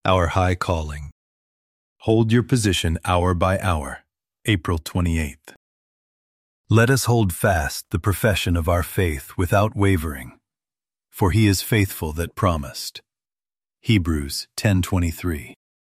Our High Calling. Hold your position hour by hour. April 28th. Let us hold fast the profession of our faith without wavering, for he is faithful that promised. Hebrews 10:23.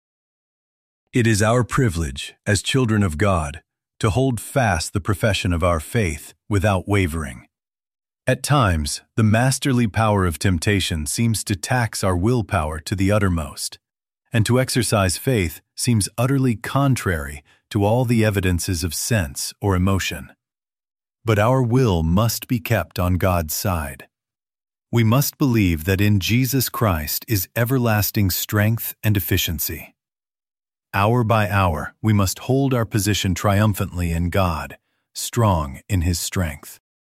It is our privilege, as children of God, to hold fast the profession of our faith without wavering. At times, the masterly power of temptation seems to tax our willpower to the uttermost, and to exercise faith seems utterly contrary to all the evidences of sense or emotion. But our will must be kept on God's side. We must believe that in Jesus Christ is everlasting strength and efficiency. Hour by hour, we must hold our position triumphantly in God, strong in His strength.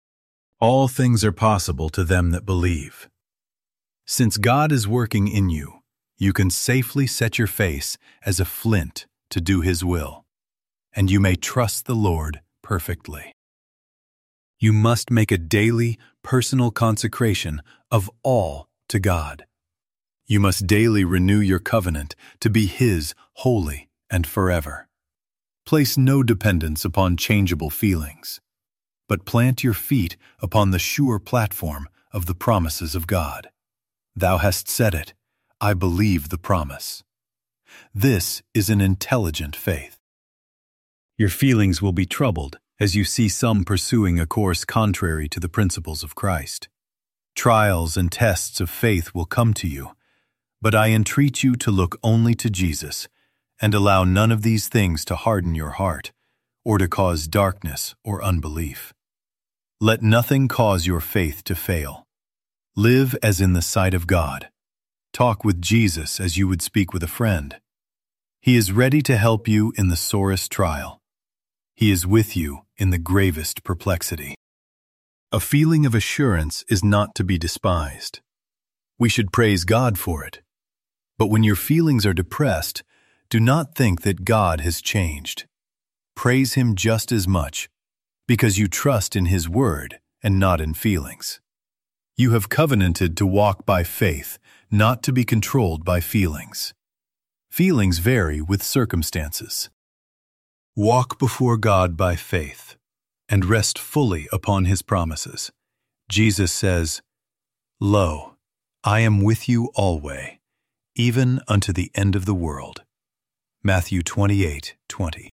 All things are possible to them that believe. Since God is working in you, you can safely set your face as a flint to do His will, and you may trust the Lord perfectly. You must make a daily, personal consecration of all to God. You must daily renew your covenant to be His wholly and forever. Place no dependence upon changeable feelings, but plant your feet upon the sure platform of the promises of God. Thou hast said it, I believe the promise. This is an intelligent faith. Your feelings will be troubled as you see some pursuing a course contrary to the principles of Christ. Trials and tests of faith will come to you, but I entreat you to look only to Jesus and allow none of these things to harden your heart or to cause darkness or unbelief. Let nothing cause your faith to fail. Live as in the sight of God. Talk with Jesus as you would speak with a friend. He is ready to help you in the sorest trial. He is with you in the gravest perplexity. A feeling of assurance is not to be despised. We should praise God for it. But when your feelings are depressed, do not think that God has changed. Praise Him just as much, because you trust in His word and not in feelings. You have covenanted to walk by faith, not to be controlled by feelings. Feelings vary with circumstances. Walk before God by faith and rest fully upon His promises. Jesus says, Lo, I am with you alway, even unto the end of the world. Matthew 28:20.